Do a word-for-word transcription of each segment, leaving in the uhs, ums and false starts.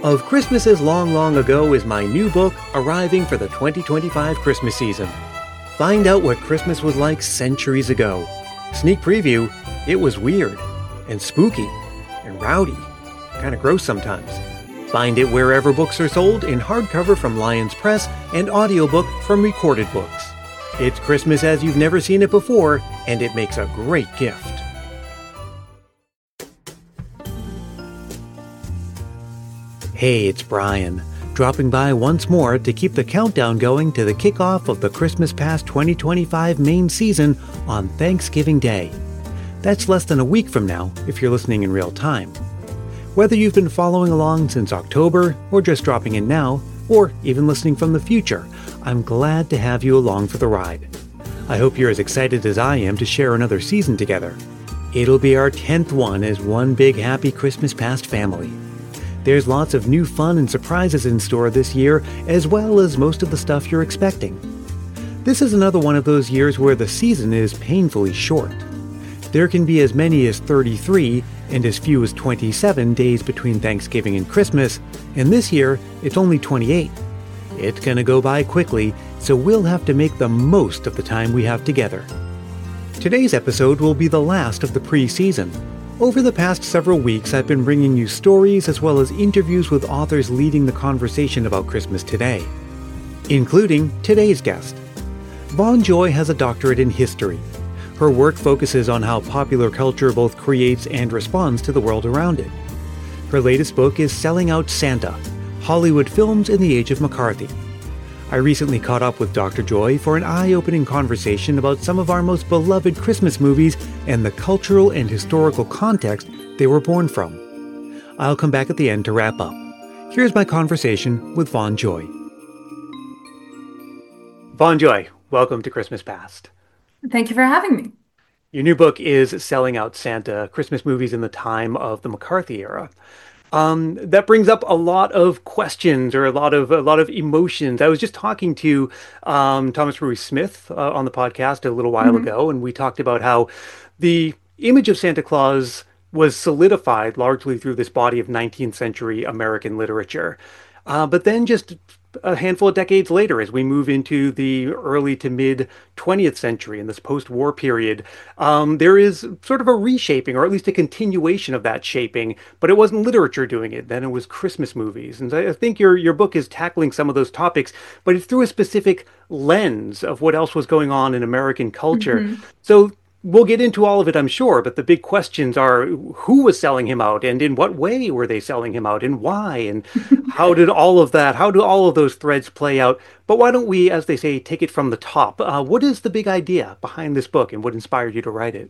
Of Christmases Long, Long Ago is my new book arriving for the twenty twenty-five Christmas season. Find out what Christmas was like centuries ago. Sneak preview, it was weird, and spooky, and rowdy, kind of gross sometimes. Find it wherever books are sold in hardcover from Lions Press and audiobook from Recorded Books. It's Christmas as you've never seen it before, and it makes a great gift. Hey, it's Brian, dropping by once more to keep the countdown going to the kickoff of the Christmas Past twenty twenty-five main season on Thanksgiving Day. That's less than a week from now if you're listening in real time. Whether you've been following along since October, or just dropping in now, or even listening from the future, I'm glad to have you along for the ride. I hope you're as excited as I am to share another season together. It'll be our tenth one as one big happy Christmas Past family. There's lots of new fun and surprises in store this year, as well as most of the stuff you're expecting. This is another one of those years where the season is painfully short. There can be as many as thirty-three and as few as twenty-seven days between Thanksgiving and Christmas, and this year it's only twenty-eight. It's gonna go by quickly, so we'll have to make the most of the time we have together. Today's episode will be the last of the pre-season. Over the past several weeks, I've been bringing you stories as well as interviews with authors leading the conversation about Christmas today, including today's guest. Vaughn Joy has a doctorate in history. Her work focuses on how popular culture both creates and responds to the world around it. Her latest book is Selling Out Santa: Hollywood Films in the Age of McCarthy. I recently caught up with Doctor Joy for an eye-opening conversation about some of our most beloved Christmas movies and the cultural and historical context they were born from. I'll come back at the end to wrap up. Here's my conversation with Vaughn Joy. Vaughn Joy, welcome to Christmas Past. Thank you for having me. Your new book is Selling Out Santa: Christmas Movies in the Time of the McCarthy Era. Um, that brings up a lot of questions or a lot of a lot of emotions. I was just talking to um, Thomas Rui Smith uh, on the podcast a little while Mm-hmm. ago, and we talked about how the image of Santa Claus was solidified largely through this body of nineteenth century American literature. Uh, but then just a handful of decades later, as we move into the early to mid twentieth century in this post-war period, um, there is sort of a reshaping, or at least a continuation of that shaping, but it wasn't literature doing it. Then it was Christmas movies. And I think your, your book is tackling some of those topics, but it's through a specific lens of what else was going on in American culture. Mm-hmm. So we'll get into all of it, I'm sure, but the big questions are who was selling him out, and in what way were they selling him out, and why, and how did all of that, how do all of those threads play out? But why don't we, as they say, take it from the top? Uh, what is the big idea behind this book, and what inspired you to write it?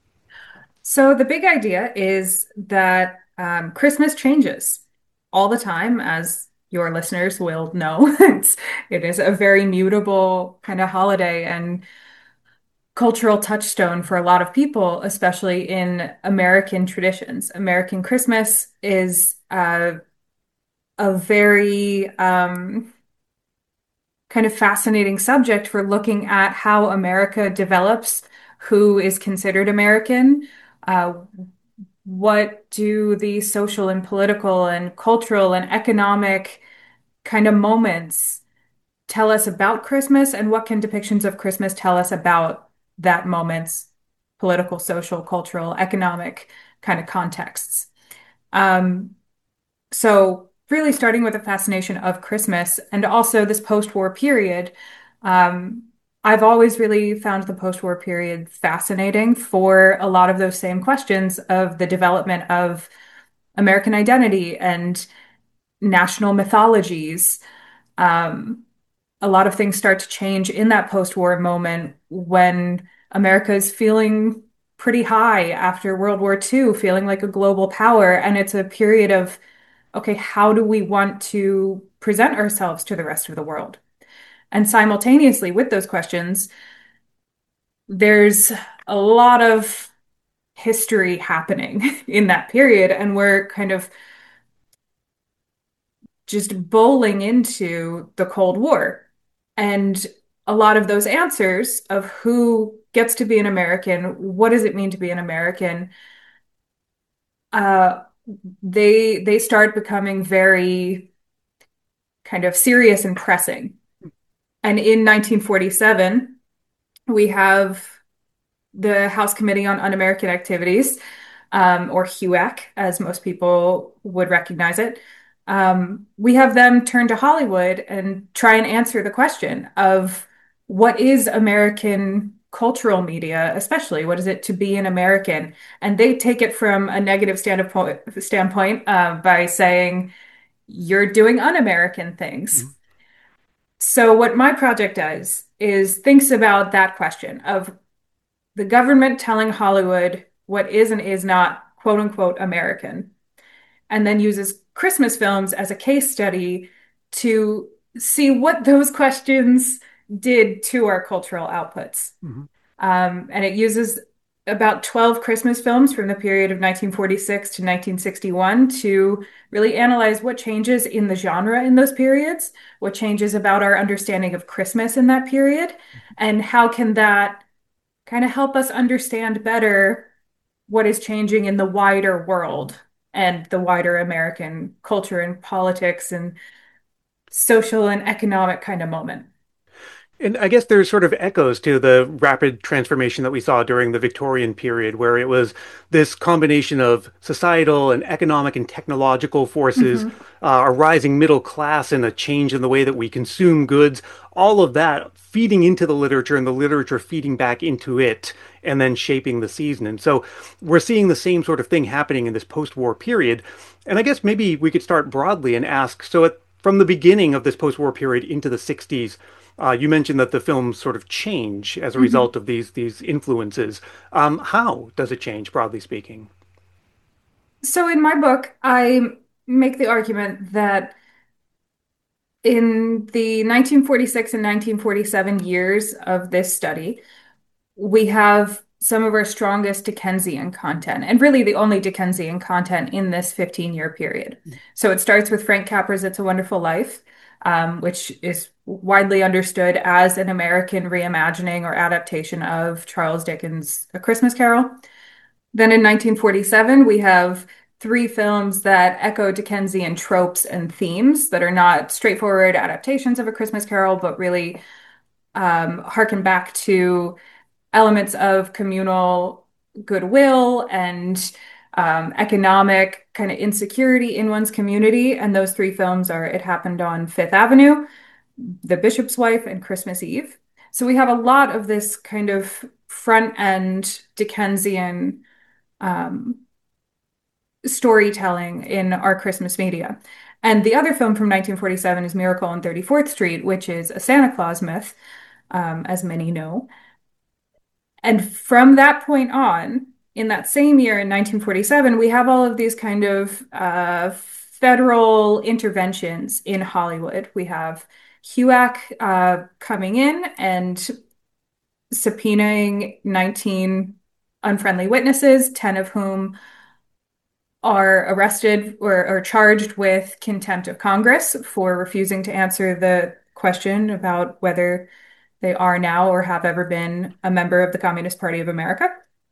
So the big idea is that um, Christmas changes all the time, as your listeners will know. It's, it is a very mutable kind of holiday and cultural touchstone for a lot of people, especially in American traditions. American Christmas is uh, a very um, kind of fascinating subject for looking at how America develops, who is considered American, uh, what do the social and political and cultural and economic kind of moments tell us about Christmas, and what can depictions of Christmas tell us about that moment's political, social, cultural, economic kind of contexts. Um, so really starting with the fascination of Christmas and also this post-war period, um, I've always really found the post-war period fascinating for a lot of those same questions of the development of American identity and national mythologies. Um, a lot of things start to change in that post-war moment when America is feeling pretty high after World War Two, feeling like a global power. And it's a period of, okay, how do we want to present ourselves to the rest of the world? And simultaneously with those questions, there's a lot of history happening in that period. And we're kind of just bowling into the Cold War. And a lot of those answers of who gets to be an American, what does it mean to be an American, uh, they they start becoming very kind of serious and pressing. And in nineteen forty-seven, we have the House Committee on Un-American Activities, um, or HUAC, as most people would recognize it. Um, we have them turn to Hollywood and try and answer the question of what is American cultural media, especially what is it to be an American? And they take it from a negative standpoint, standpoint uh, by saying you're doing un-American things. Mhm. So what my project does is thinks about that question of the government telling Hollywood what is and is not quote unquote American, and then uses Christmas films as a case study to see what those questions did to our cultural outputs. Mhm. Um, and it uses about twelve Christmas films from the period of nineteen forty-six to nineteen sixty-one to really analyze what changes in the genre in those periods, what changes about our understanding of Christmas in that period, and how can that kind of help us understand better what is changing in the wider world and the wider American culture and politics and social and economic kind of moment. And I guess there's sort of echoes to the rapid transformation that we saw during the Victorian period, where it was this combination of societal and economic and technological forces, Hmm. uh, a rising middle class, and a change in the way that we consume goods, all of that feeding into the literature and the literature feeding back into it and then shaping the season. And so we're seeing the same sort of thing happening in this post-war period. And I guess maybe we could start broadly and ask, so at, from the beginning of this post-war period into the sixties, uh, you mentioned that the films sort of change as a Hmm. result of these these influences. Um, how does it change, broadly speaking? So in my book, I make the argument that in the nineteen forty-six and nineteen forty-seven years of this study, we have some of our strongest Dickensian content, and really the only Dickensian content in this fifteen year period. So it starts with Frank Capra's It's a Wonderful Life, um, which is widely understood as an American reimagining or adaptation of Charles Dickens' A Christmas Carol. Then in nineteen forty-seven, we have three films that echo Dickensian tropes and themes that are not straightforward adaptations of A Christmas Carol, but really um, harken back to elements of communal goodwill and um, economic kind of insecurity in one's community. And those three films are It Happened on Fifth Avenue, The Bishop's Wife, and Christmas Eve. So we have a lot of this kind of front end Dickensian um, storytelling in our Christmas media. And the other film from nineteen forty-seven is Miracle on thirty-fourth Street, which is a Santa Claus myth, um, as many know. And from that point on, in that same year in nineteen forty-seven, we have all of these kind of uh, federal interventions in Hollywood. We have HUAC uh, coming in and subpoenaing nineteen unfriendly witnesses, ten of whom are arrested or, or charged with contempt of Congress for refusing to answer the question about whether they are now or have ever been a member of the Communist Party of America.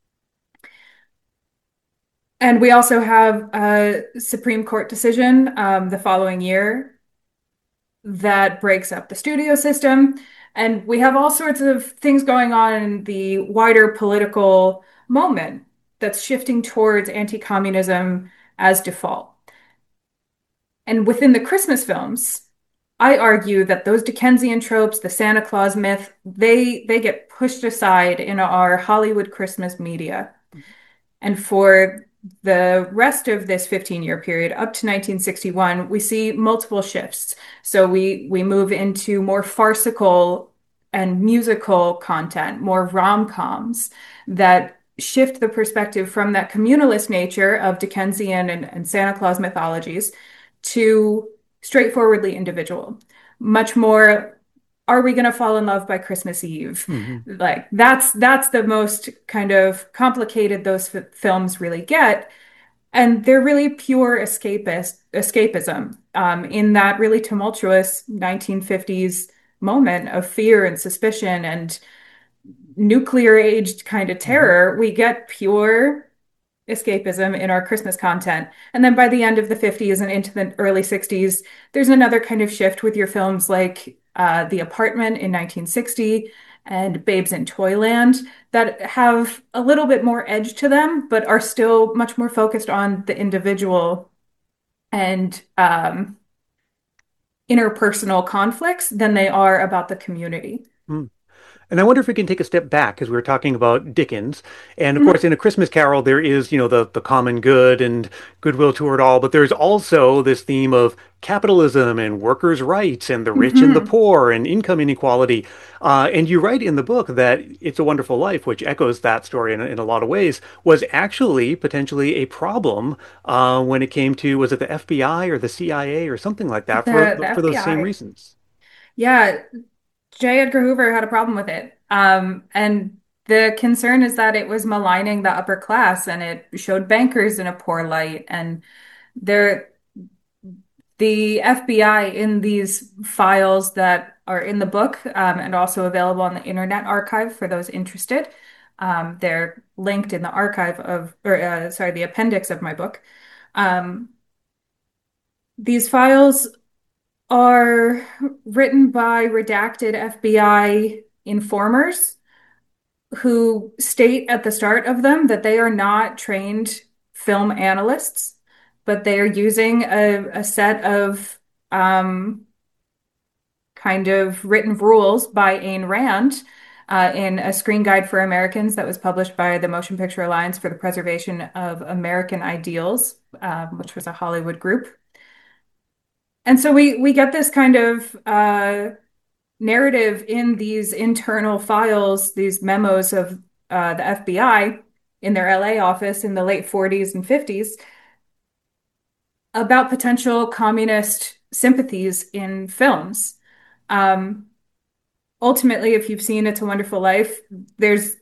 And we also have a Supreme Court decision um, the following year that breaks up the studio system. And we have all sorts of things going on in the wider political moment that's shifting towards anti-communism as default. And within the Christmas films, I argue that those Dickensian tropes, the Santa Claus myth, they they get pushed aside in our Hollywood Christmas media. And for the rest of this fifteen year period up to nineteen sixty-one, we see multiple shifts. So we we move into more farcical and musical content, more rom-coms that shift the perspective from that communalist nature of Dickensian and, and Santa Claus mythologies to straightforwardly individual. Much more, are we going to fall in love by Christmas Eve? Mhm. Like that's that's the most kind of complicated those f films really get, and they're really pure escapist escapism um, in that really tumultuous nineteen fifties moment of fear and suspicion and nuclear aged kind of Mhm. terror. We get pure escapism in our Christmas content. And then by the end of the fifties and into the early sixties, there's another kind of shift with your films like uh, The Apartment in nineteen sixty and Babes in Toyland that have a little bit more edge to them, but are still much more focused on the individual and um, interpersonal conflicts than they are about the community. Hmm. And I wonder if we can take a step back because we were talking about Dickens. And of course, Mhm. in A Christmas Carol, there is, you know, the, the common good and goodwill toward all. But there's also this theme of capitalism and workers' rights and the rich and the Mhm. poor and income inequality. Uh, and you write in the book that It's a Wonderful Life, which echoes that story in, in a lot of ways, was actually potentially a problem uh, when it came to, was it the F B I or the C I A or something like that for, The, the for those same F B I. reasons? Yeah, J. Edgar Hoover had a problem with it. Um, and the concern is that it was maligning the upper class and it showed bankers in a poor light. And there, the F B I in these files that are in the book um, and also available on the Internet Archive for those interested. Um, they're linked in the archive of, or uh, sorry, the appendix of my book. Um, these files are written by redacted F B I informers who state at the start of them that they are not trained film analysts, but they are using a, a set of um, kind of written rules by Ayn Rand uh, in a screen guide for Americans that was published by the Motion Picture Alliance for the Preservation of American Ideals, um, which was a Hollywood group. And so we we get this kind of uh, narrative in these internal files, these memos of uh, the F B I in their L A office in the late forties and fifties about potential communist sympathies in films. Um, Ultimately, if you've seen It's a Wonderful Life, there's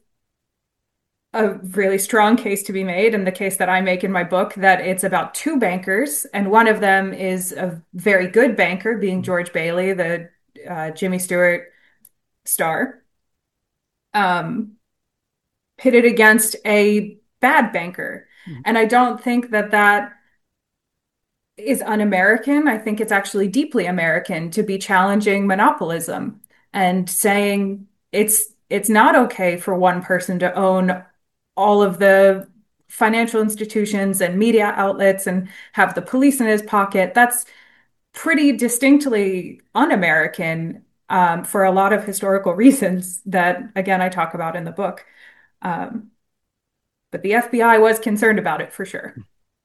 a really strong case to be made, and the case that I make in my book that it's about two bankers, and one of them is a very good banker, being George Bailey, the uh, Jimmy Stewart star, um, pitted against a bad banker. Mhm. And I don't think that that is un-American. I think it's actually deeply American to be challenging monopolism and saying it's it's not okay for one person to own all of the financial institutions and media outlets and have the police in his pocket. That's pretty distinctly un-American um, for a lot of historical reasons that, again, I talk about in the book. Um, but the F B I was concerned about it for sure.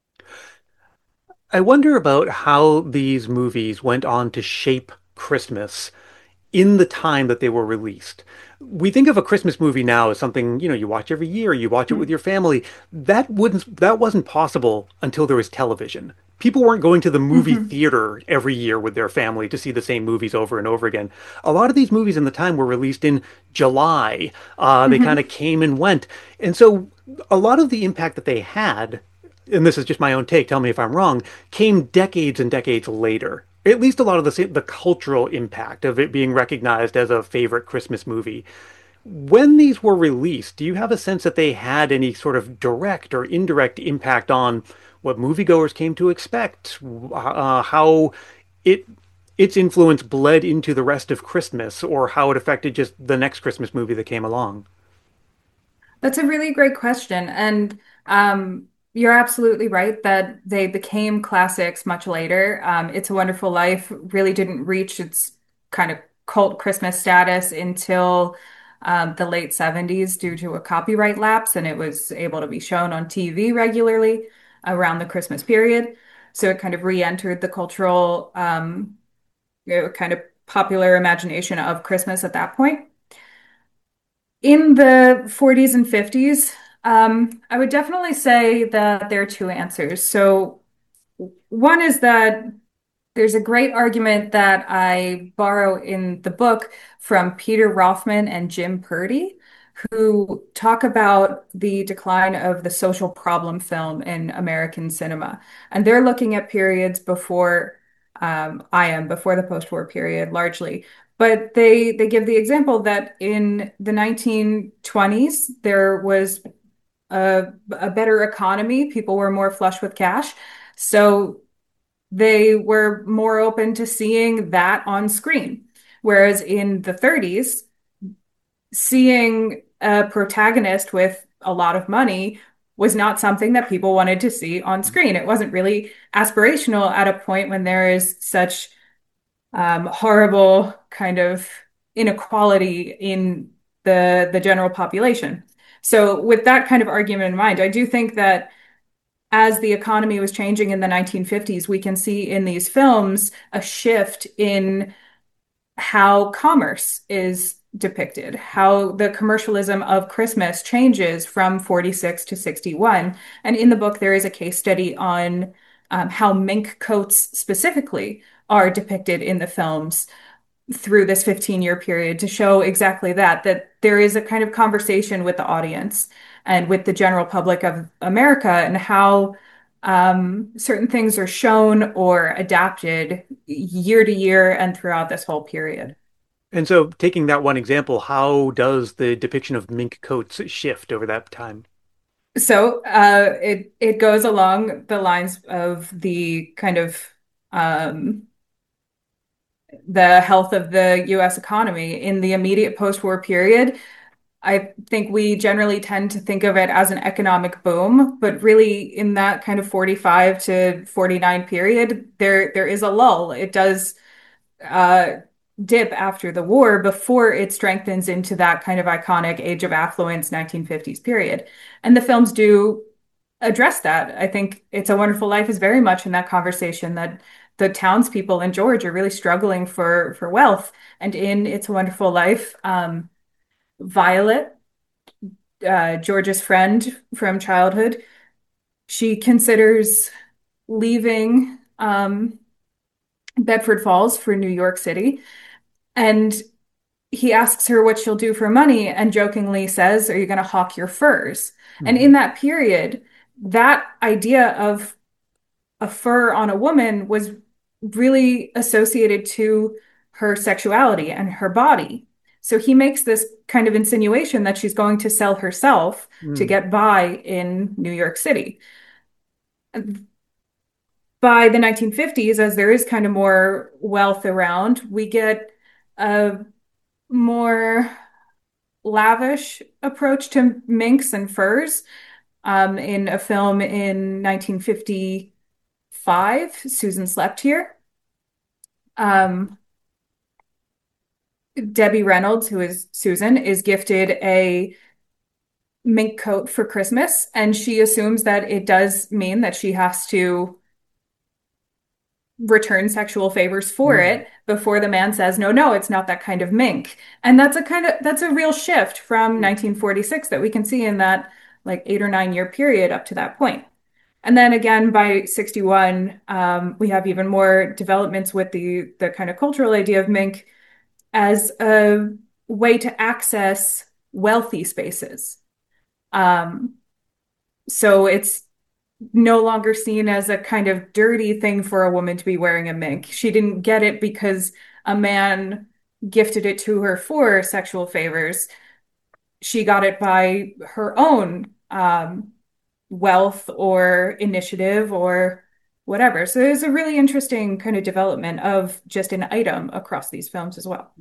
I wonder about how these movies went on to shape Christmas in the time that they were released. We think of a Christmas movie now as something, you know, you watch every year, you watch it with your family. That wouldn't that wasn't possible until there was television. People weren't going to the movie Hmm. theater every year with their family to see the same movies over and over again. A lot of these movies in the time were released in July. Uh, they kind of Hmm. came and went. And so a lot of the impact that they had, and this is just my own take, tell me if I'm wrong, came decades and decades later. At least a lot of the the cultural impact of it being recognized as a favorite Christmas movie. When these were released, do you have a sense that they had any sort of direct or indirect impact on what moviegoers came to expect, uh, how it its influence bled into the rest of Christmas, or how it affected just the next Christmas movie that came along? That's a really great question. And um, you're absolutely right that they became classics much later. Um, It's a Wonderful Life really didn't reach its kind of cult Christmas status until um, the late seventies due to a copyright lapse, and it was able to be shown on T V regularly around the Christmas period. So it kind of re-entered the cultural, um, you know, kind of popular imagination of Christmas at that point. In the forties and fifties, um, I would definitely say that there are two answers. So, one is that there's a great argument that I borrow in the book from Peter Rothman and Jim Purdy, who talk about the decline of the social problem film in American cinema. And they're looking at periods before um, I am, before the post-war period, largely. But they they give the example that in the nineteen twenties, there was a, a better economy. People were more flush with cash. So they were more open to seeing that on screen. Whereas in the thirties, seeing a protagonist with a lot of money was not something that people wanted to see on screen. It wasn't really aspirational at a point when there is such um, horrible kind of inequality in the the general population. So with that kind of argument in mind, I do think that as the economy was changing in the nineteen fifties, we can see in these films a shift in how commerce is depicted, how the commercialism of Christmas changes from forty-six to sixty-one. And in the book, there is a case study on um, how mink coats specifically are depicted in the films through this fifteen year period to show exactly that, that there is a kind of conversation with the audience and with the general public of America and how um, certain things are shown or adapted year to year and throughout this whole period. And so, taking that one example, how does the depiction of mink coats shift over that time? So uh, it it goes along the lines of the kind of um, the health of the U S economy in the immediate post-war period. I think we generally tend to think of it as an economic boom, but really in that kind of forty-five to forty-nine period, there there is a lull. It does uh, dip after the war before it strengthens into that kind of iconic age of affluence nineteen fifties period. And the films do address that. I think It's a Wonderful Life is very much in that conversation that the townspeople in George are really struggling for for wealth. And in It's a Wonderful Life, um, Violet, uh, George's friend from childhood, she considers leaving um, Bedford Falls for New York City. And he asks her what she'll do for money and jokingly says, "Are you going to hawk your furs?" And in Mhm. that period, that idea of a fur on a woman was really associated to her sexuality and her body. So he makes this kind of insinuation that she's going to sell herself to Mm. get by in New York City. By the nineteen fifties, as there is kind of more wealth around, we get a more lavish approach to minks and furs. Um, in a film in nineteen fifty-five, Susan Slept Here. Um, Debbie Reynolds, who is Susan, is gifted a mink coat for Christmas, and she assumes that it does mean that she has to return sexual favors for Mm. it before the man says, "No, no, it's not that kind of mink." And that's a kind of that's a real shift from nineteen forty-six that we can see in that like eight or nine year period up to that point. And then again by sixty-one, um, we have even more developments with the the kind of cultural idea of mink as a way to access wealthy spaces. Um, so it's no longer seen as a kind of dirty thing for a woman to be wearing a mink. She didn't get it because a man gifted it to her for sexual favors. She got it by her own um, wealth or initiative or whatever. So there's a really interesting kind of development of just an item across these films as well.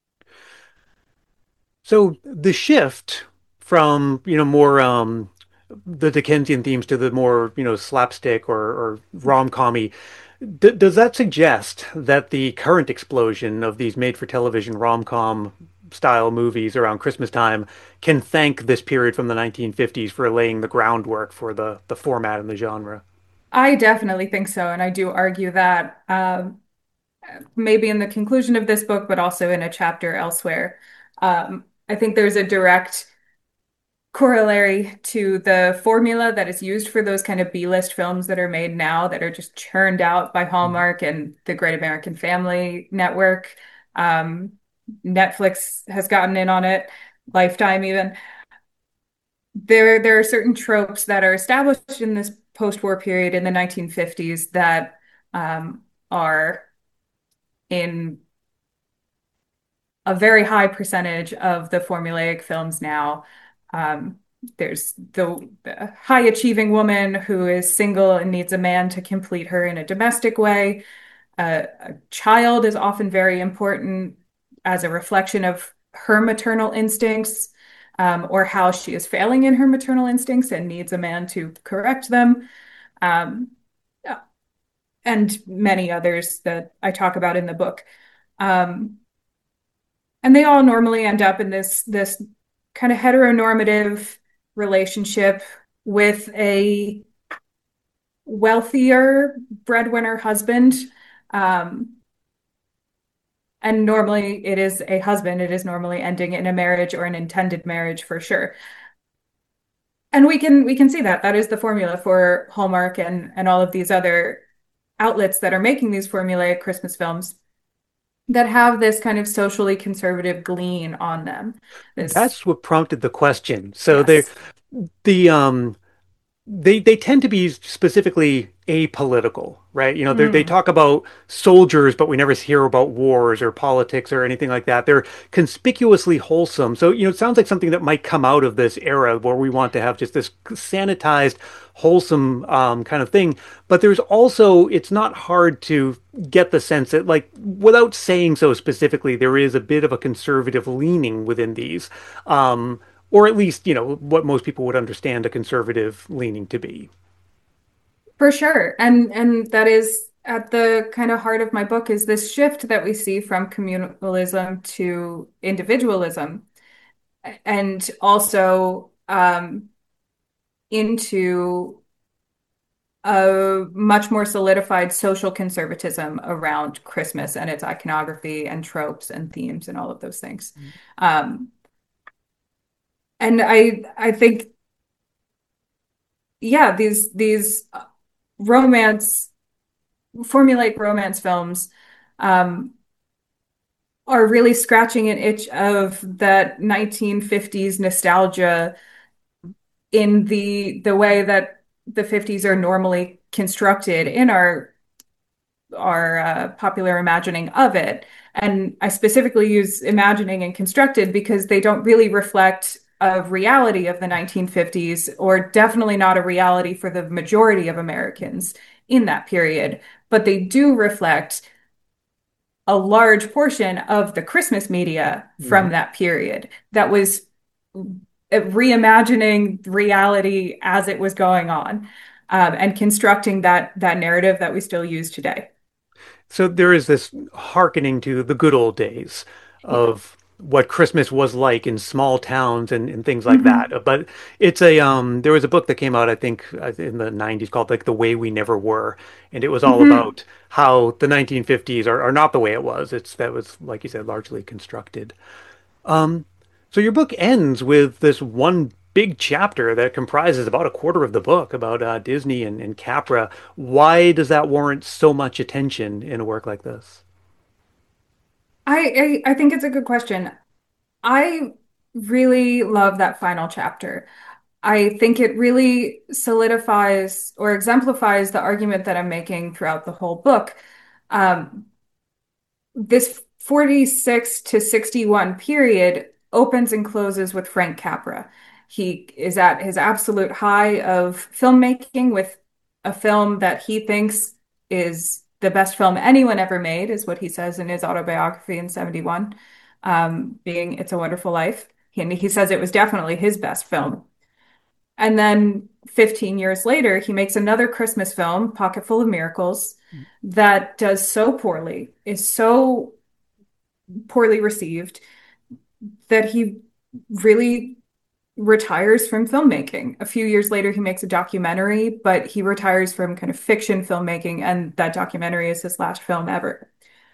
So the shift from, you know, more um, the Dickensian themes to the more, you know, slapstick or, or rom-commy, d does that suggest that the current explosion of these made-for-television rom-com style movies around Christmas time can thank this period from the nineteen fifties for laying the groundwork for the the format and the genre? I definitely think so, and I do argue that um, maybe in the conclusion of this book, but also in a chapter elsewhere. Um, I think there's a direct corollary to the formula that is used for those kind of B-list films that are made now that are just churned out by Hallmark and the Great American Family Network. Um, Netflix has gotten in on it, Lifetime even. There, there are certain tropes that are established in this post-war period in the nineteen fifties that um, are in a very high percentage of the formulaic films now. Um, There's the, the high achieving woman who is single and needs a man to complete her in a domestic way. Uh, a child is often very important as a reflection of her maternal instincts, um, or how she is failing in her maternal instincts and needs a man to correct them. Um, and many others that I talk about in the book. Um, and they all normally end up in this this kind of heteronormative relationship with a wealthier breadwinner husband. Um, and normally it is a husband, it is normally ending in a marriage or an intended marriage for sure. And we can we can see that. That is the formula for Hallmark and and all of these other outlets that are making these formulaic Christmas films that have this kind of socially conservative glean on them. This, That's what prompted the question. So they yes. the um they they tend to be specifically apolitical, right? You know, they they Mm, talk about soldiers, but we never hear about wars or politics or anything like that. They're conspicuously wholesome. So, you know, it sounds like something that might come out of this era where we want to have just this sanitized, wholesome um, kind of thing. But there's also, it's not hard to get the sense that, like, without saying so specifically, there is a bit of a conservative leaning within these. Um, or at least, you know, what most people would understand a conservative leaning to be. for sure. And and that is at the kind of heart of my book is this shift that we see from communalism to individualism and also um, into a much more solidified social conservatism around Christmas and its iconography and tropes and themes and all of those things. Um, and I I think yeah, these these romance formulaic romance films um, are really scratching an itch of that nineteen fifties nostalgia in the the way that the fifties are normally constructed in our our uh, popular imagining of it. And I specifically use imagining and constructed because they don't really reflect a reality of the nineteen fifties, or definitely not a reality for the majority of Americans in that period. But they do reflect a large portion of the Christmas media Mhm. from that period that was reimagining reality as it was going on, um, and constructing that that narrative that we still use today. So there is this hearkening to the good old days Yeah. of what Christmas was like in small towns and, and things like Hmm. that. But it's a um there was a book that came out I think uh, in the nineties called like The Way We Never Were, and it was all Hmm. about how the nineteen fifties are, are not the way it was. It's that was like you said largely constructed. Um, so your book ends with this one big chapter that comprises about a quarter of the book about uh, Disney and, and Capra. Why does that warrant so much attention in a work like this? I, I I think it's a good question. I really love that final chapter. I think it really solidifies or exemplifies the argument that I'm making throughout the whole book. Um, this forty-six to sixty-one period opens and closes with Frank Capra. He is at his absolute high of filmmaking with a film that he thinks is the best film anyone ever made, is what he says in his autobiography in seventy-one, um, being It's a Wonderful Life. He, and he says it was definitely his best film. And then fifteen years later, he makes another Christmas film, Pocket Full of Miracles, that does so poorly, is so poorly received that he really retires from filmmaking. A few years later, he makes a documentary, but he retires from kind of fiction filmmaking, and that documentary is his last film ever.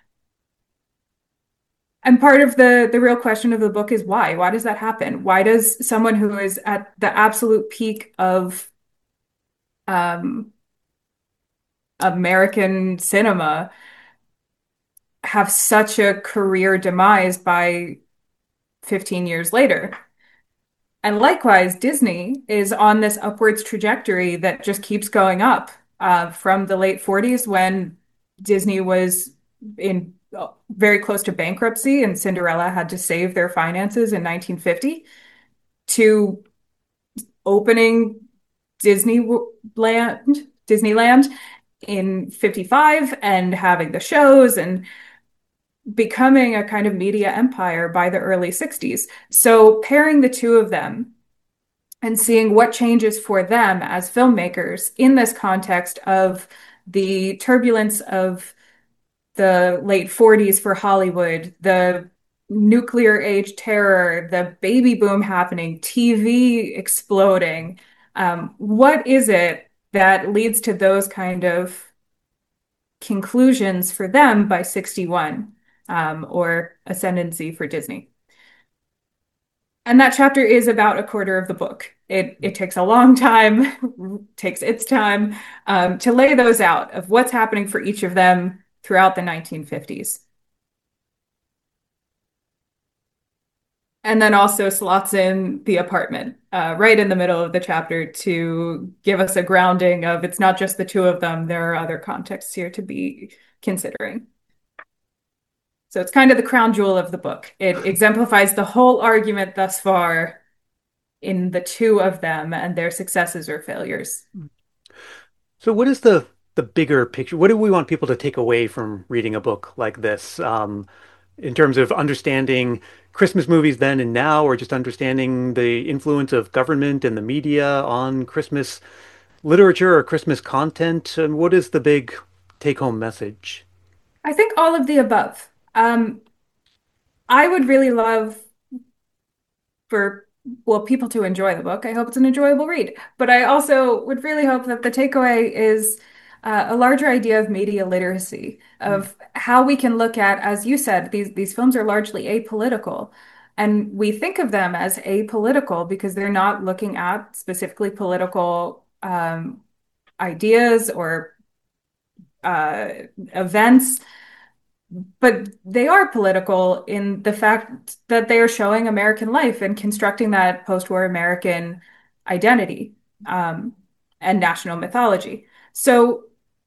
And part of the the real question of the book is why? Why does that happen? Why does someone who is at the absolute peak of um, American cinema have such a career demise by fifteen years later? And likewise, Disney is on this upwards trajectory that just keeps going up uh, from the late forties when Disney was in uh, very close to bankruptcy and Cinderella had to save their finances in nineteen fifty to opening Disneyland, Disneyland in fifty-five and having the shows and becoming a kind of media empire by the early sixties. So pairing the two of them and seeing what changes for them as filmmakers in this context of the turbulence of the late forties for Hollywood, the nuclear age terror, the baby boom happening, T V exploding. Um, what is it that leads to those kind of conclusions for them by sixty-one, um, or ascendancy for Disney? And that chapter is about a quarter of the book. It it takes a long time, takes its time, um, to lay those out of what's happening for each of them throughout the nineteen fifties. And then also slots in the apartment uh, right in the middle of the chapter to give us a grounding of it's not just the two of them, there are other contexts here to be considering. So it's kind of the crown jewel of the book. It exemplifies the whole argument thus far in the two of them and their successes or failures. So what is the the bigger picture? What do we want people to take away from reading a book like this, um, in terms of understanding Christmas movies then and now, or just understanding the influence of government and the media on Christmas literature or Christmas content? And what is the big take-home message? I think all of the above. Um, I would really love for, well, people to enjoy the book. I hope it's an enjoyable read. But I also would really hope that the takeaway is uh, a larger idea of media literacy, of how we can look at, as you said, these these films are largely apolitical. And we think of them as apolitical because they're not looking at specifically political um, ideas or uh, events, but they are political in the fact that they are showing American life and constructing that post-war American identity, um, and national mythology. So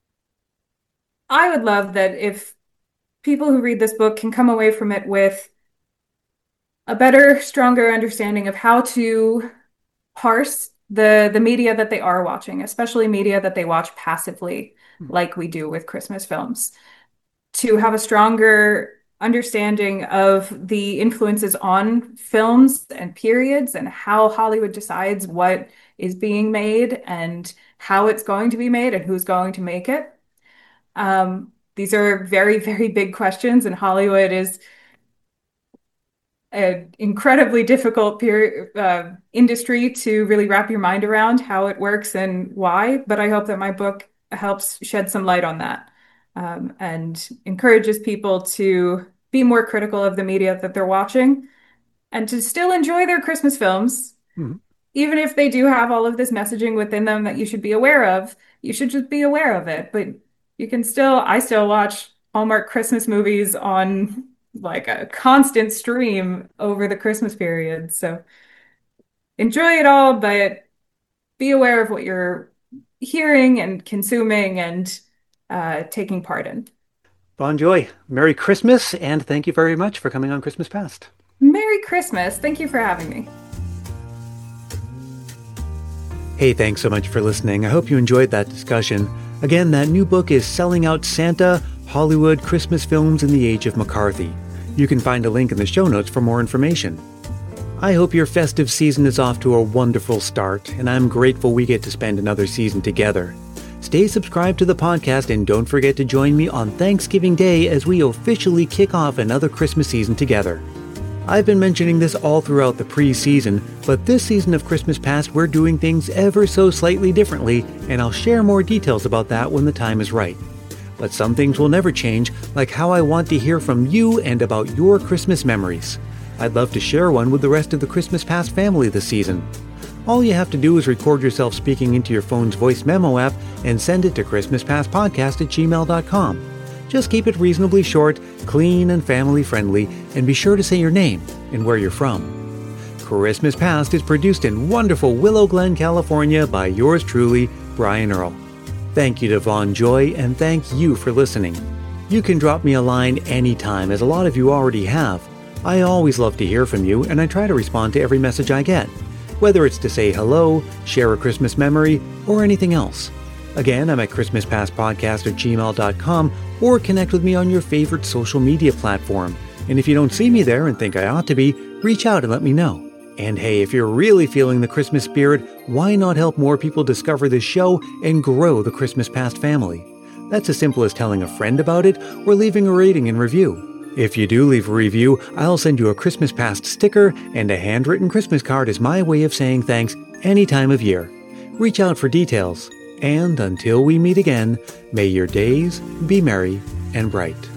I would love that if people who read this book can come away from it with a better, stronger understanding of how to parse the the media that they are watching, especially media that they watch passively, like we do with Christmas films, to have a stronger understanding of the influences on films and periods and how Hollywood decides what is being made and how it's going to be made and who's going to make it. Um, these are very, very big questions, and Hollywood is an incredibly difficult period, uh, industry to really wrap your mind around how it works and why. But I hope that my book helps shed some light on that, um, and encourages people to be more critical of the media that they're watching and to still enjoy their Christmas films. Mhm. Even if they do have all of this messaging within them that you should be aware of, you should just be aware of it. But you can still, I still watch Hallmark Christmas movies on like a constant stream over the Christmas period. So enjoy it all, but be aware of what you're hearing and consuming and uh, taking part in. Bon Joy, Merry Christmas, and thank you very much for coming on Christmas Past. Merry Christmas. Thank you for having me. Hey, thanks so much for listening. I hope you enjoyed that discussion. Again, that new book is Selling Out Santa, Hollywood Christmas Films in the Age of McCarthy. You can find a link in the show notes for more information. I hope your festive season is off to a wonderful start, and I'm grateful we get to spend another season together. Stay subscribed to the podcast and don't forget to join me on Thanksgiving Day as we officially kick off another Christmas season together. I've been mentioning this all throughout the pre-season, but this season of Christmas Past we're doing things ever so slightly differently, and I'll share more details about that when the time is right. But some things will never change, like how I want to hear from you and about your Christmas memories. I'd love to share one with the rest of the Christmas Past family this season. All you have to do is record yourself speaking into your phone's voice memo app and send it to christmaspastpodcast at gmail dot com. Just keep it reasonably short, clean, and family-friendly, and be sure to say your name and where you're from. Christmas Past is produced in wonderful Willow Glen, California by yours truly, Brian Earl. Thank you to Vaughn Joy, and thank you for listening. You can drop me a line anytime, as a lot of you already have. I always love to hear from you, and I try to respond to every message I get. whether it's to say hello, share a Christmas memory, or anything else. Again, I'm at christmaspastpodcast at gmail dot com or connect with me on your favorite social media platform. And if you don't see me there and think I ought to be, reach out and let me know. And hey, if you're really feeling the Christmas spirit, why not help more people discover this show and grow the Christmas Past family? That's as simple as telling a friend about it or leaving a rating and review. If you do leave a review, I'll send you a Christmas Past sticker and a handwritten Christmas card as my way of saying thanks any time of year. Reach out for details. And until we meet again, may your days be merry and bright.